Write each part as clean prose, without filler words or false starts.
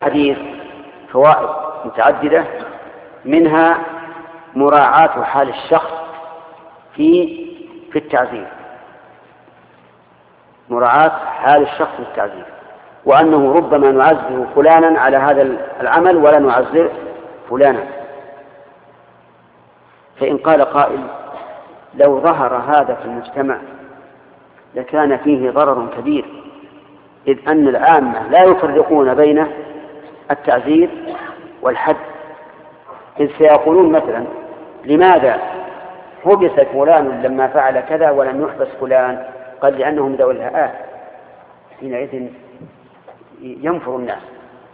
حديث فوائد متعددة، منها مراعاة حال الشخص في التعزير، مراعاة حال الشخص في التعزير، وأنه ربما نعزر فلانا على هذا العمل ولا نعزر فلانا. فإن قال قائل: لو ظهر هذا في المجتمع لكان فيه ضرر كبير، إذ أن العامة لا يفرقون بين التعزير والحد، إذ سيقولون مثلا: لماذا حبس فلان لما فعل كذا ولم يحبس فلان؟ قال: لأنهم ذوي الهآت. حينئذ ينفر الناس،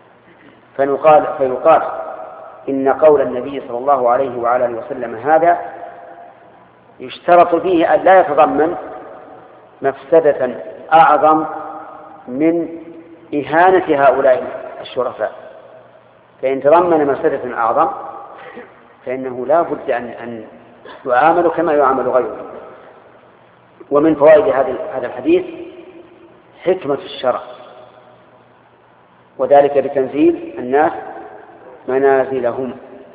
فيقال إن قول النبي صلى الله عليه وعلى آله وسلم هذا يشترط فيه أن لا يتضمن مفسدة أعظم من إهانة هؤلاء الشرفاء، فإن تضمن مفسدة أعظم فإنه لا بد أن يعامل كما يعامل غيره. ومن فوائد هذا الحديث حكمة الشرع، وذلك بتنزيل الناس منازلهم،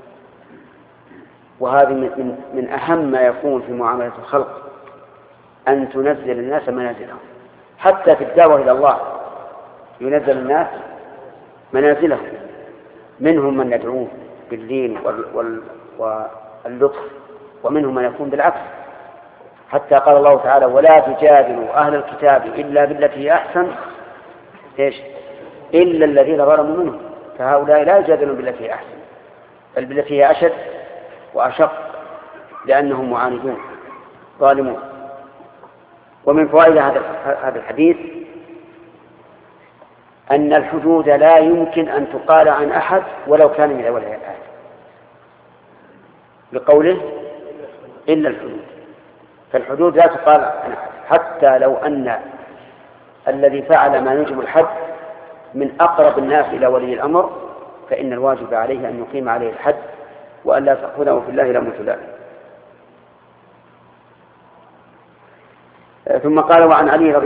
وهذه من أهم ما يكون في معاملة الخلق، أن تنزل الناس منازلهم. حتى في الدعوة إلى الله ينزل الناس منازلهم، منهم من يدعوه باللين واللطف، ومنهم من يكون بالعكس، حتى قال الله تعالى: ولا تجادلوا أهل الكتاب إلا بالتي هي أحسن إلا الذين ظلموا منهم، فهؤلاء لا يجادلون بالتي هي أحسن بل بالتي هي أشد وأشق، لأنهم معاندون ظالمون. ومن فوائد هذا الحديث أن الحدود لا يمكن أن تقال عن أحد ولو كان من أول الآية، بقوله إلا الحدود، فالحدود لا تقال عن أحد، حتى لو أن الذي فعل ما يوجب الحد من أقرب الناس إلى ولي الأمر، فإن الواجب عليه أن يقيم عليه الحد وأن لا تأخذه في الله لومة لائم. ثم قال: وعن علي رضي